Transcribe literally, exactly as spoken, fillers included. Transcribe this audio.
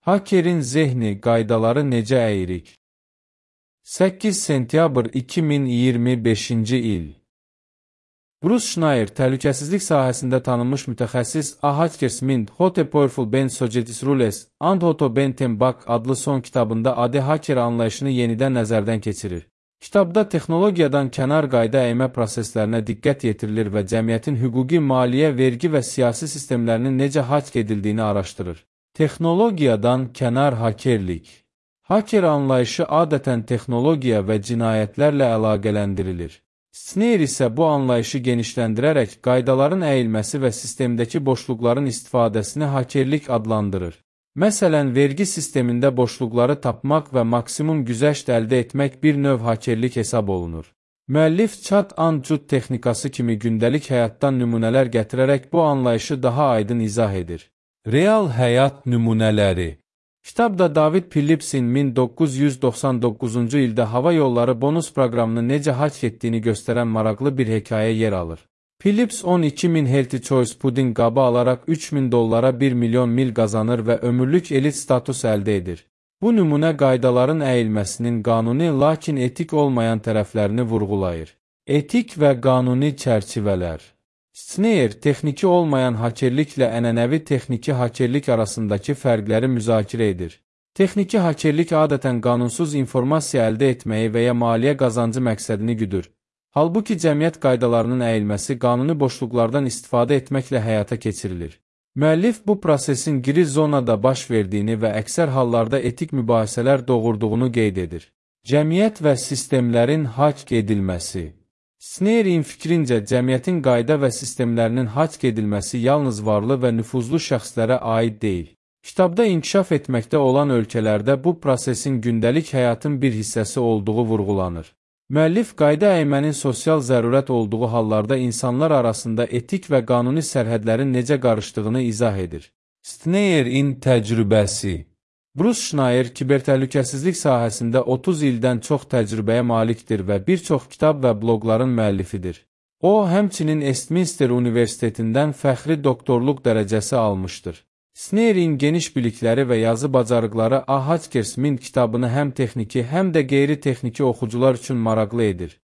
Hakerin zehni qaydaları necə əyirik? səkkiz sentyabr iki min iyirmi beşinci il. Bruce Schneier, təhlükəsizlik sahəsində tanınmış mütəxəssis, A Hackers Mind, How to Powerful Ben Society's Rules and How to Bend Them Back adlı son kitabında adi haker anlayışını yenidən nəzərdən keçirir. Kitabda texnologiyadan kənar qayda əymə proseslərinə diqqət yetirilir və cəmiyyətin hüquqi, maliyyə, vergi və siyasi sistemlərinin necə hack edildiyini araşdırır. Texnologiyadan kənar hakerlik. Haker anlayışı adətən texnologiya və cinayətlərlə əlaqələndirilir. Schneier isə bu anlayışı genişləndirərək qaydaların əyilməsi və sistemdəki boşluqların istifadəsini hakerlik adlandırır. Məsələn, vergi sistemində boşluqları tapmaq və maksimum güzəşt əldə etmək bir növ hakerlik hesab olunur. Müəllif chat and cut texnikası kimi gündəlik həyatdan nümunələr gətirərək bu anlayışı daha aydın izah edir. Real həyat nümunələri. Kitabda David Phillips'in min doqquz yüz doxsan doqquzuncu ildə hava yolları bonus proqramını necə hack etdiyini göstərən maraqlı bir hekayə yer alır. Phillips on iki min Healthy Choice puding qabı alaraq üç min dollara bir milyon mil qazanır və ömürlük elit status əldə edir. Bu nümunə qaydaların əyilməsinin qanuni, lakin etik olmayan tərəflərini vurğulayır. Etik və qanuni çərçivələr. Schneier, texniki olmayan hakerliklə ənənəvi texniki hakerlik arasındakı fərqləri müzakirə edir. Texniki hakerlik adətən qanunsuz informasiya əldə etməyi və ya maliyyə qazancı məqsədini güdür. Halbuki cəmiyyət qaydalarının əyilməsi qanuni boşluqlardan istifadə etməklə həyata keçirilir. Müəllif bu prosesin gri zonada baş verdiyini və əksər hallarda etik mübahisələr doğurduğunu qeyd edir. Cəmiyyət və sistemlərin hack edilməsi. Schneierin fikrincə, cəmiyyətin qayda və sistemlərinin hack edilməsi yalnız varlı və nüfuzlu şəxslərə aid deyil. Kitabda inkişaf etməkdə olan ölkələrdə bu prosesin gündəlik həyatın bir hissəsi olduğu vurğulanır. Müəllif qayda əymənin sosial zərurət olduğu hallarda insanlar arasında etik və qanuni sərhədlərin necə qarışdığını izah edir. Schneierin təcrübəsi. Bruce Schneier kibertəhlükəsizlik sahəsində otuz ildən çox təcrübəyə malikdir və bir çox kitab və bloqların müəllifidir. O, həmçinin Westminster Universitetindən fəxri doktorluq dərəcəsi almışdır. Schneierin geniş bilikləri və yazı bacarıqları A Hackers Mind kitabını həm texniki, həm də qeyri-texniki oxucular üçün maraqlı edir.